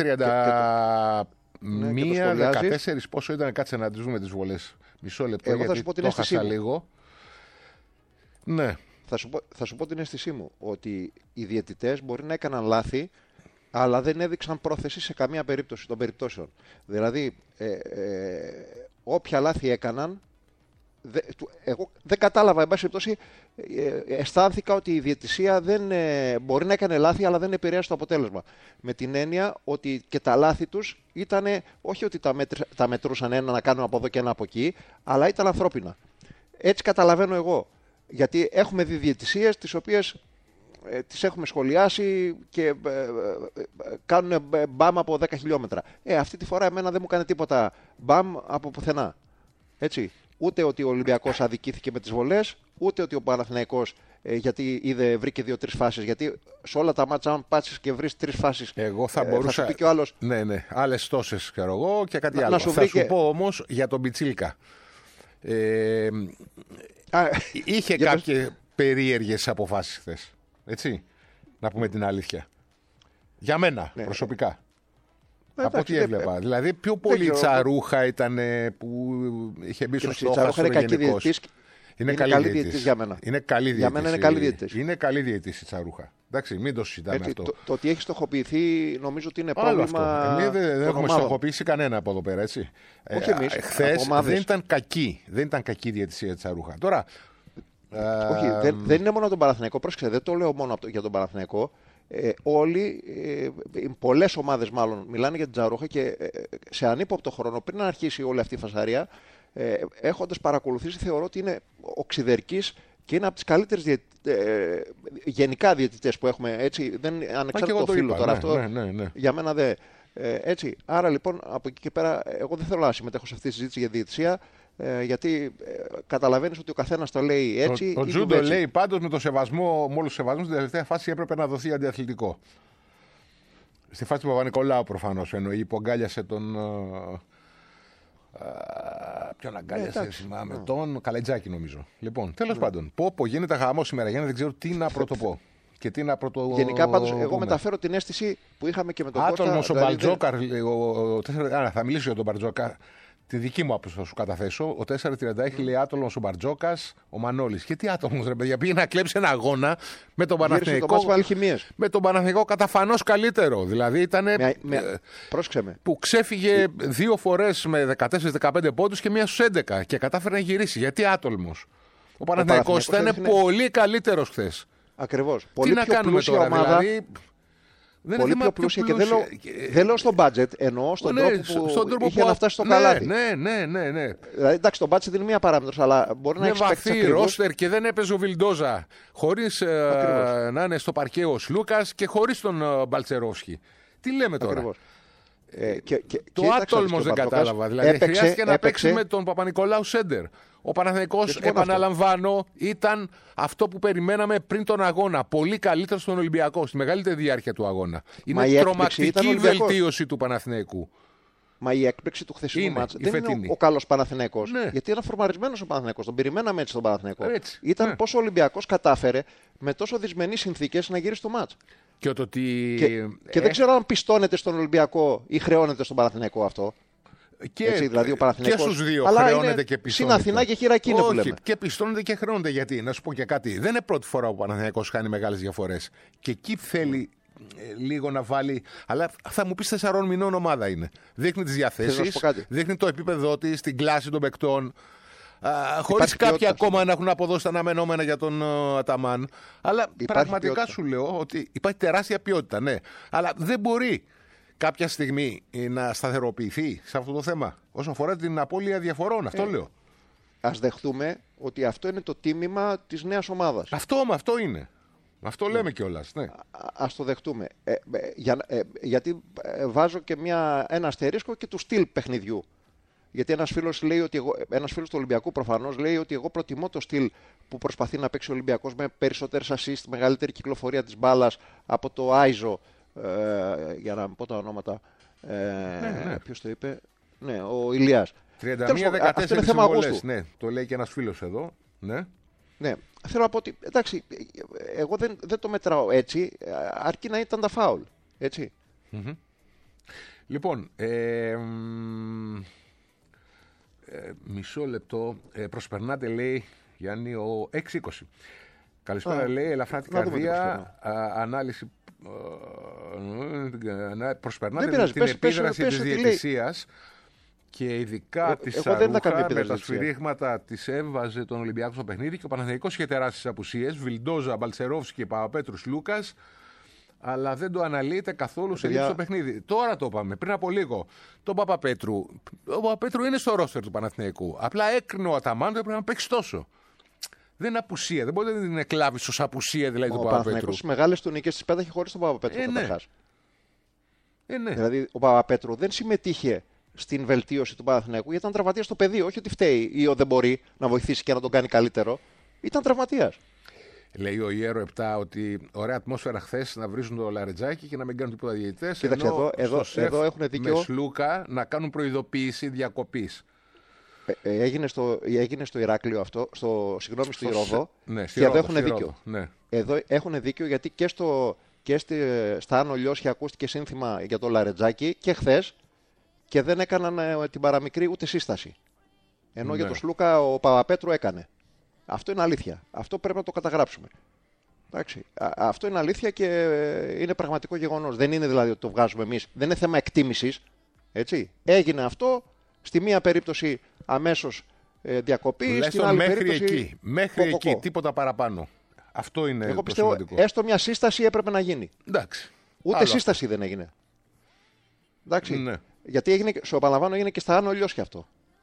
31-14, πόσο ήταν, κάτσε να τις δούμε τις βολές. Μισό λεπτό, εγώ γιατί το χάσα λίγο. Ναι. Θα σου πω την αίσθησή μου, ότι οι διαιτητές μπορεί να έκαναν λάθη, αλλά δεν έδειξαν πρόθεση σε καμία περίπτωση των περιπτώσεων. Δηλαδή, όποια λάθη έκαναν, Εγώ δεν κατάλαβα, εν πάση περιπτώσει, αισθάνθηκα ότι η διαιτησία μπορεί να έκανε λάθη, αλλά δεν επηρέασε το αποτέλεσμα. Με την έννοια ότι και τα λάθη τους ήταν, όχι ότι τα μετρούσαν ένα να κάνουν από εδώ και ένα από εκεί, αλλά ήταν ανθρώπινα. Έτσι καταλαβαίνω εγώ. Γιατί έχουμε δει διαιτησίες τις οποίες τις έχουμε σχολιάσει και κάνουν μπαμ από 10 χιλιόμετρα. Αυτή τη φορά εμένα δεν μου έκανε τίποτα μπαμ από πουθενά. Έτσι. Ούτε ότι ο Ολυμπιακός αδικήθηκε με τις βολές, ούτε ότι ο Παναθηναϊκός γιατί βρήκε 2-3 φάσεις. Γιατί σε όλα τα μάτσα, αν πάτσεις και βρεις 3 φάσεις, εγώ θα μπορούσα. Θα σου πει και ο άλλος. Ναι, άλλες τόσες ξέρω εγώ και κάτι άλλο. Θα σου πω όμως για τον Πιτσίλκα. Είχε κάποιες περίεργες αποφάσεις χθες. Έτσι. Να πούμε την αλήθεια. Για μένα προσωπικά. Από ό,τι έβλεπα. Δηλαδή, πιο πολύ Τσαρούχα ήταν που είχε μπει στο στόχαστρο γενικώς. Είναι καλή διαιτητής για μένα. Είναι καλή διαιτητής. Για μένα είναι καλή διαιτητής. Είναι καλή διαιτητής η Τσαρούχα. Εντάξει, μην το συζητάμε αυτό. Το ότι έχει στοχοποιηθεί νομίζω ότι είναι πρόβλημα. Εμείς δεν έχουμε στοχοποιήσει κανένα από εδώ πέρα, έτσι. Όχι εμείς. Χθες δεν ήταν κακή. Δεν ήταν κακή διαιτησία της Τσαρούχα. Τώρα. Όχι, δεν είναι μόνο τον Παναθηναϊκό. Πρόσεξε, δεν το λέω μόνο για τον Παναθηναϊκό. Όλοι, πολλές ομάδες μάλλον, μιλάνε για την Τσαρούχα και σε ανύποπτο χρόνο, πριν να αρχίσει όλη αυτή η φασαρία, έχοντας παρακολουθήσει, θεωρώ ότι είναι οξυδερκής και είναι από τις καλύτερες γενικά διαιτητές που έχουμε. Έτσι, ανεξάρτητο το φίλο τώρα. Αυτό για μένα δεν. Έτσι. Άρα λοιπόν από εκεί και πέρα, εγώ δεν θέλω να συμμετέχω σε αυτή τη συζήτηση για διαιτησία. Γιατί καταλαβαίνεις ότι ο καθένας το λέει έτσι. Ο Τζούντο λέει πάντως με το σεβασμό, με όλους τους σεβασμούς, στην τελευταία φάση έπρεπε να δοθεί αντιαθλητικό. Στη φάση του Παπα-Νικολάου προφανώς εννοεί που αγκάλιασε τον. Ποιον αγκάλιασε, θυμάμαι. Τον Καλετζάκη νομίζω. Λοιπόν, τέλος πάντων. Πω γίνεται χαμός σήμερα, Γιάννη, δεν ξέρω τι να πρωτοπώ. Και τι να Γενικά πάντως εγώ μεταφέρω την αίσθηση που είχαμε και με τον Κώστα. Άτολμος ο Μπαλτζόκαρ. Θα μιλήσω για τον Μπαλτζόκαρ. Τη δική μου άποψη θα σου καταθέσω. Ο 4.30 έχει λέει άτολμος ο Μπαρτζόκας, ο Μανώλης. Και τι άτολμος ρε παιδιά, πήγε να κλέψει ένα αγώνα με τον Παναθηναϊκό. Με τον Παναθηναϊκό καταφανώς καλύτερο. Δηλαδή ήταν. Πρόσεξε με. Που ξέφυγε 2 φορές με 14-15 πόντους και μία στους 11 και κατάφερε να γυρίσει. Γιατί άτολμος. Ο Παναθηναϊκός ήταν πολύ καλύτερος χθες. Ακριβώς. Τι να κάνουμε τώρα, δηλαδή. Πολύ πιο πλούσια και δεν λέω στο budget, εννοώ στον τρόπο που είχε να φτάσει στο καλάθι. Ναι. Δηλαδή, εντάξει, το budget είναι μία παράμετρος, αλλά μπορεί να έχει παίξει βαθύ ρόστερ και δεν έπαιζε ο Βιλντόζα χωρίς να είναι στο παρκέ ο Σλούκας και χωρίς τον Μπαλτσερόφσκι. Τι λέμε τώρα. Το άτολμος δεν κατάλαβα. Δηλαδή χρειάστηκε να παίξει με τον Παπα-Νικολάου Σέντερ. Ο Παναθηναϊκός, επαναλαμβάνω, ήταν αυτό που περιμέναμε πριν τον αγώνα. Πολύ καλύτερο στον Ολυμπιακό, στη μεγαλύτερη διάρκεια του αγώνα. Είναι τρομακτική η βελτίωση του Παναθηναϊκού. Μα η έκπληξη του χθεσινού μάτσα δεν είναι ο καλός Παναθηναϊκός. Ναι. Γιατί ήταν φορμαρισμένος ο Παναθηναϊκός. Τον περιμέναμε έτσι τον Παναθηναϊκό. Ήταν πώς ο Ολυμπιακός κατάφερε με τόσο δυσμενείς συνθήκες να γυρίσει το μάτς. Και δεν ξέρω αν πιστώνεται στον Ολυμπιακό ή χρεώνεται στον Παναθηναϊκό αυτό. Έτσι, δηλαδή και στους δύο χρεώνεται και πιστώνεται. Στην Αθηνά και Χειρακίνη που λέμε. Και πιστώνεται και χρεώνεται. Γιατί, να σου πω και κάτι, δεν είναι πρώτη φορά που ο Παναθηναϊκός κάνει μεγάλες διαφορές. Και εκεί θέλει λίγο να βάλει. Αλλά θα μου πεις 4 μηνών ομάδα είναι. Δείχνει τις διαθέσεις, δείχνει το επίπεδο της, την κλάση των παικτών. Χωρίς κάποιοι ακόμα να έχουν αποδώσει τα αναμενόμενα για τον Αταμάν. Αλλά πραγματικά ποιότητα. Σου λέω ότι υπάρχει τεράστια ποιότητα, ναι. Αλλά δεν μπορεί κάποια στιγμή να σταθεροποιηθεί σε αυτό το θέμα όσον αφορά την απώλεια διαφορών. Αυτό λέω. Ας δεχτούμε ότι αυτό είναι το τίμημα της νέας ομάδας. Αυτό είναι. Αυτό λέμε κιόλας. Ναι. Ας το δεχτούμε. Γιατί βάζω και ένα αστερίσκο και του στυλ παιχνιδιού. Γιατί ένας φίλος του Ολυμπιακού προφανώς λέει ότι εγώ προτιμώ το στυλ που προσπαθεί να παίξει ο Ολυμπιακός με περισσότερες assist, μεγαλύτερη κυκλοφορία της μπάλας από το Άιζο. Για να μην πω τα ονόματα. Ποιος το είπε? Ναι, ο Ηλίας. 31-14 συμβολές. Ναι, το λέει και ένας φίλος εδώ. Ναι. Θέλω να πω ότι εντάξει, εγώ δεν το μετράω έτσι, αρκεί να ήταν τα φάουλ. Έτσι. Mm-hmm. Λοιπόν, μισό λεπτό. Προσπερνάτε, λέει Γιάννη, ο 6-20. Καλησπέρα, λέει, ελαφρά την καρδία, ανάλυση. Προσπερνάτε την επίδραση της διαιτησίας Και ειδικά τη Σαρούχα με τα σφυρίγματα τη έβαζε τον Ολυμπιακό στο παιχνίδι και ο Παναθηναϊκός είχε τεράστιες απουσίες. Βιλντόζα, Μπαλτσερόφσκι, Παπαπέτρους, Λούκας. Αλλά δεν το αναλύεται καθόλου σε λήψη στο παιχνίδι. Τώρα το είπαμε, πριν από λίγο. Τον Παπαπέτρου. Ο Παπαπέτρου είναι στο ρόστερ του Παναθηναϊκού. Απλά έκρινε ο Αταμάν, έπρεπε να παίξει τόσο. Δεν είναι απουσία. Δεν μπορεί να την εκλάβει ω απουσία δηλαδή του Παπαπέτρου. Ο Παναθηναϊκός στις μεγάλες του νίκες τις πέταχε χωρίς τον Παπαπέτρου. Ναι. Δηλαδή ο Παπαπέτρου δεν συμμετείχε στην βελτίωση του Παναθηναϊκού γιατί ήταν τραυματίας στο πεδίο. Όχι ότι φταίει ή δεν μπορεί να βοηθήσει και να τον κάνει καλύτερο. Ήταν τραυματίας. Λέει ο Ιέρο 7 ότι ωραία ατμόσφαιρα χθες να βρίζουν το Λαρετζάκι και να μην κάνουν τίποτα διαιτητές. Κοίταξε, εδώ έχουν δίκιο. Με Σλούκα να προειδοποίηση διακοπής. Έγινε στο Ηράκλειο αυτό, στο Ηρώδο. Ναι, και εδώ έχουν δίκιο. Ναι. Εδώ έχουν δίκιο γιατί στα Άνω Λιώσια ακούστηκε σύνθημα για το Λαρετζάκι και χθες και δεν έκαναν την παραμικρή ούτε σύσταση. Ενώ για τον Σλούκα ο Παπαπέτρου έκανε. Αυτό είναι αλήθεια. Αυτό πρέπει να το καταγράψουμε. Εντάξει. Αυτό είναι αλήθεια και είναι πραγματικό γεγονός. Δεν είναι δηλαδή ότι το βγάζουμε εμείς. Δεν είναι θέμα εκτίμησης. Έτσι. Έγινε αυτό. Στη μία περίπτωση αμέσως διακοπή. Στην άλλη περίπτωση. Μέχρι εκεί. Τίποτα παραπάνω. Αυτό είναι εγώ το πιστεύω, σημαντικό. Έστω μια σύσταση έπρεπε να γίνει. Εντάξει. Ούτε σύσταση δεν έγινε. Εντάξει. Ναι. Γιατί σου επαναλαμβάνω, έγινε και στα Άνω Λιώσια αυτό.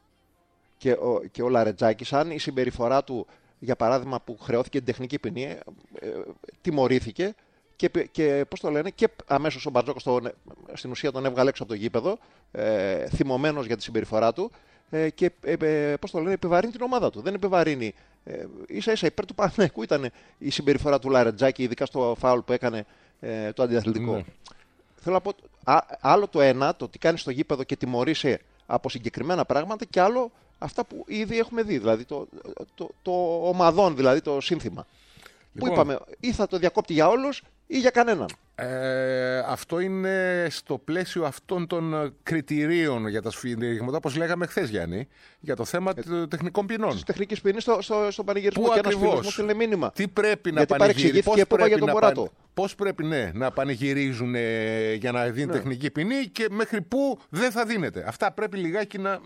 Και ο Λαρετζάκης, αν η συμπεριφορά του, για παράδειγμα, που χρεώθηκε την τεχνική ποινή, τιμωρήθηκε και πώς το λένε, και αμέσως ο Μπαρτζόκος στην ουσία τον έβγαλε έξω από το γήπεδο, θυμωμένος για τη συμπεριφορά του, και πώς το λένε, επιβαρύνει την ομάδα του. Δεν επιβαρύνει. Ίσα-ίσα υπέρ του Παναθηναϊκού ήταν η συμπεριφορά του Λαρετζάκη, ειδικά στο φάουλ που έκανε το αντιαθλητικό. Ναι. Θέλω να πω, άλλο το ένα, το τι κάνει στο γήπεδο και τιμωρείσαι από συγκεκριμένα πράγματα, και άλλο αυτά που ήδη έχουμε δει, δηλαδή το ομαδόν, δηλαδή το σύνθημα. Λοιπόν, που είπαμε, ή θα το διακόπτει για όλους ή για κανέναν. Αυτό είναι στο πλαίσιο αυτών των κριτηρίων για τα σφυρίγματα, όπως λέγαμε χθες, Γιάννη, για το θέμα των τεχνικών ποινών. Της τεχνικής ποινής στο πανηγυρισμό. Και ένας φίλος μου στείλε μήνυμα. Τι πρέπει να πανηγυρίζουν, πώς πρέπει να πανηγυρίζουν για να δίνει τεχνική ποινή και μέχρι πού δεν θα δίνεται. Αυτά πρέπει λιγάκι να...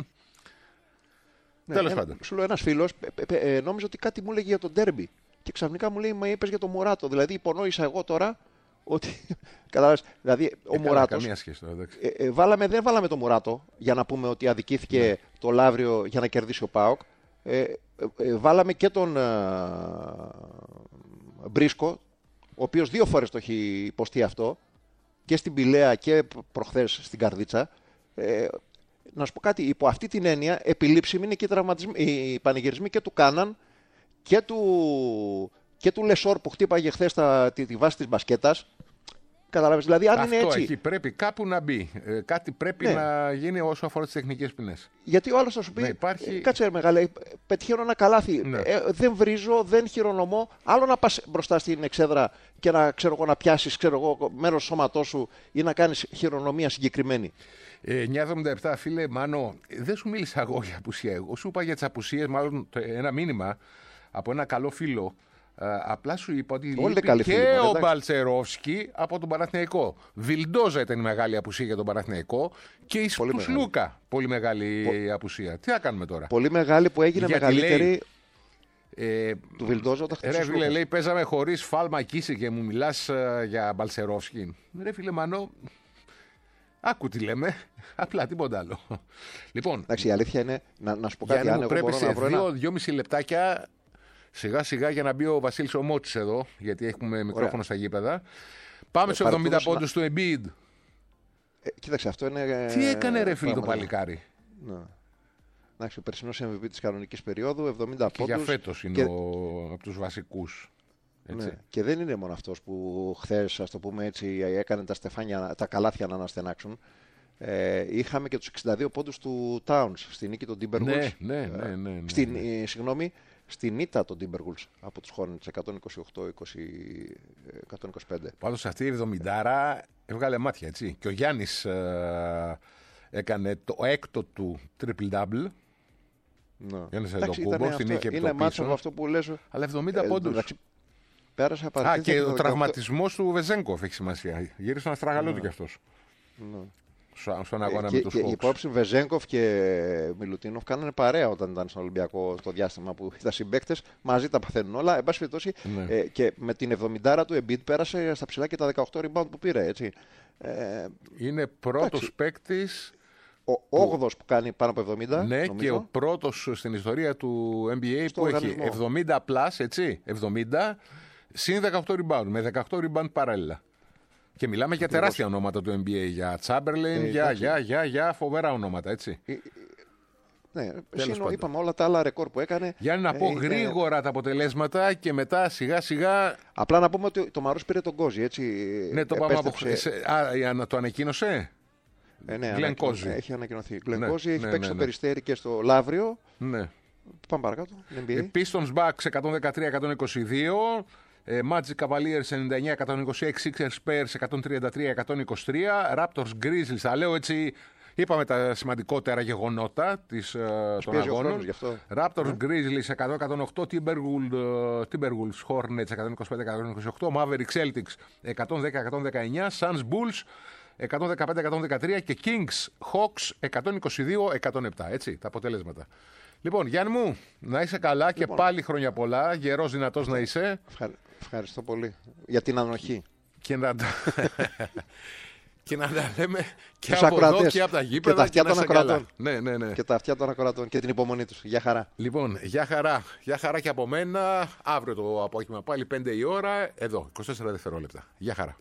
Τέλος πάντων. Σου λέω, ένας φίλος νόμιζε ότι κάτι μου έλεγε για τον ντέρμπι. Και ξαφνικά μου λέει, μα είπες για τον Μουράτο. Δηλαδή υπονόησα εγώ τώρα ότι. Κατάλαβες. Δηλαδή ο Μουράτος. Δεν βάλαμε τον Μουράτο για να πούμε ότι αδικήθηκε το Λαύριο για να κερδίσει ο ΠΑΟΚ. Βάλαμε και τον Μπρίσκο, ο οποίος 2 φορές το έχει υποστεί αυτό, και στην Πηλαία και προχθές στην Καρδίτσα. Να σου πω κάτι, υπό αυτή την έννοια, επιλήψιμοι είναι και οι πανηγυρισμοί και του Κάναν και του Λεσόρ που χτύπαγε χθες τη βάση της μπασκέτας. Καταλάβεις, δηλαδή αν αυτό είναι έτσι. Εκεί πρέπει κάπου να μπει. Κάτι πρέπει να γίνει όσο αφορά τις τεχνικές ποινές. Γιατί ο άλλος θα σου πει, κάτσε μεγάλε, πετυχαίνω ένα καλάθι. Δεν βρίζω, δεν χειρονομώ. Άλλο να πας μπροστά στην εξέδρα και να πιάσεις μέρος του σώματός σου ή να κάνεις χειρονομία συγκεκριμένη. 977, φίλε Μάνο, δεν σου μίλησα εγώ για απουσία. Εγώ σου είπα για τις απουσίες, μάλλον ένα μήνυμα από ένα καλό φίλο. Απλά σου είπα ότι λείπει και ο Μπαλτσερόφσκι από τον Παναθηναϊκό. Βιλντόζα ήταν η μεγάλη απουσία για τον Παναθηναϊκό και η Σλούκα πολύ μεγάλη απουσία. Τι θα κάνουμε τώρα. Πολύ μεγάλη που έγινε μεγαλύτερη. Του Βιλντόζα όταν χτυπούσε. Ρε φίλε, λέει, παίζαμε χωρίς φάλμα Κίση και μου μιλάς για Μπαλτσερόφσκι. Ρε φίλε Μανώ, άκου τι λέμε. Απλά τίποτα άλλο. Λοιπόν, εντάξει, η αλήθεια είναι να σου πω κάτι. Αν πρέπει σε 2-2,5 λεπτάκια. Σιγά σιγά για να μπει ο Βασίλης ο Μότσης εδώ, γιατί έχουμε μικρόφωνο στα γήπεδα. Πάμε στους 70 πόντους του Embiid. Κοίταξε, αυτό είναι. Τι έκανε ρε φίλε το παλικάρι. Εντάξει, ο περσινός MVP της κανονικής περίοδου, 70 πόντους. Και για φέτος είναι από τους βασικούς. Ναι. Και δεν είναι μόνο αυτός που χθες, ας το πούμε έτσι, έκανε τα καλάθια να αναστενάξουν. Είχαμε και τους 62 πόντους του Towns στη νίκη των Timberwolves. Ναι. Συγγνώμη. Στην ήττα των Timberwolves από τους Hornets 128-125. Πάντως αυτή η 70 έβγαλε μάτια, έτσι. Και ο Γιάννης έκανε το έκτο του triple-double. Γιάννης Αντετοκούμπο, στην νίκη είναι μάτσο από αυτό που λες. Αλλά 70 πόντους. Πέρασε απαραίτητα. Και ο τραυματισμός του Βεζένκοφ έχει σημασία. Γύρισε ένα στραγαλό του κι αυτός. στον αγώνα με τους Hawks. Η υπόψη Βεζέγκοφ και Μιλουτίνοφ κάνανε παρέα όταν ήταν στον Ολυμπιακό στο διάστημα που ήταν συμπαίκτες. Μαζί τα παθαίνουν όλα. Εν πάση περιπτώσει, και με την 70 του Embiid πέρασε στα ψηλά και τα 18 rebound που πήρε. Έτσι. Είναι πρώτος παίκτης. Ο 8ος που κάνει πάνω από 70. Ναι, νομίζω. Και ο πρώτος στην ιστορία του NBA που οργανισμό. έχει 70 plus, έτσι. 70 συν 18 rebound. Με 18 rebound παράλληλα. Και μιλάμε για τεράστια ονόματα του NBA. Για Τσάμπερλιν, για φοβερά ονόματα, έτσι. Ναι, είπαμε όλα τα άλλα ρεκόρ που έκανε. Γιάννη, να πω γρήγορα τα αποτελέσματα και μετά σιγά σιγά. Απλά να πούμε ότι το Μαρούς πήρε τον Κόζι, έτσι. Ναι, το πάμε από χθες. Το ανακοίνωσε. Ναι, Γκλεν-Κόζι. Έχει ανακοινωθεί. Γκλεν-Κόζι έχει παίξει στο Περιστέρι και στο Λαύριο. Ναι. Πάμε παρακάτω. Pistons Bucks 113-122. Magic Cavaliers 99-126, Sixers Spurs 133-123, Raptors Grizzlies, θα λέω έτσι, είπαμε τα σημαντικότερα γεγονότα των αγώνων. Raptors Grizzlies 100-108, Timberwolves Hornets 125-128, Mavericks Celtics 110-119, Suns Bulls 115-113 και Kings Hawks 122-107, έτσι τα αποτέλεσματα. Λοιπόν, Γιάννη μου, να είσαι καλά και πάλι χρόνια πολλά, γερός δυνατός να είσαι. Ευχαριστώ πολύ για την ανοχή. Και να τα λέμε και από εδώ και από τα γήπεδα. Και τα αυτιά των ακροατών. Ναι. Και τα αυτιά των ακροατών και την υπομονή τους. Γεια χαρά. Λοιπόν, γεια χαρά και από μένα. Αύριο το απόγευμα πάλι 5 η ώρα. Εδώ, 24 δευτερόλεπτα. Γεια χαρά.